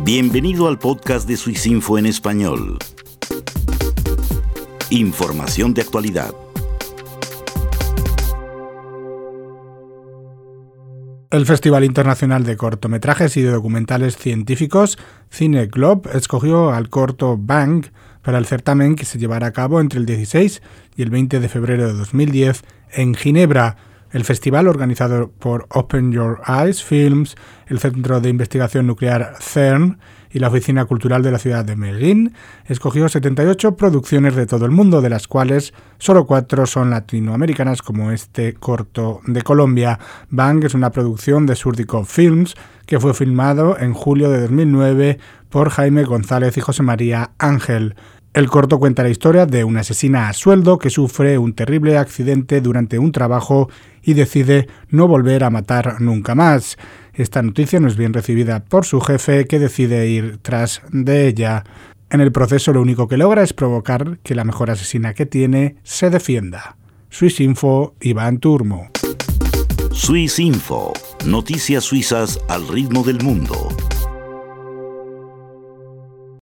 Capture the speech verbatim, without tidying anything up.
Bienvenido al podcast de Swissinfo en español. Información de actualidad. El Festival Internacional de Cortometrajes y de Documentales Científicos, Cine Globe, escogió al corto Bang para el certamen que se llevará a cabo entre el dieciséis y el veinte de febrero de dos mil diez en Ginebra. El festival, organizado por Open Your Eyes Films, el Centro de Investigación Nuclear CERN y la Oficina Cultural de la ciudad de Medellín, escogió setenta y ocho producciones de todo el mundo, de las cuales solo cuatro son latinoamericanas, como este corto de Colombia. Bang es una producción de Surdico Films que fue filmado en julio de dos mil nueve por Jaime González y José María Ángel. El corto cuenta la historia de una asesina a sueldo que sufre un terrible accidente durante un trabajo y decide no volver a matar nunca más. Esta noticia no es bien recibida por su jefe, que decide ir tras de ella. En el proceso lo único que logra es provocar que la mejor asesina que tiene se defienda. Swissinfo, Iván Turmo. Swissinfo, noticias suizas al ritmo del mundo.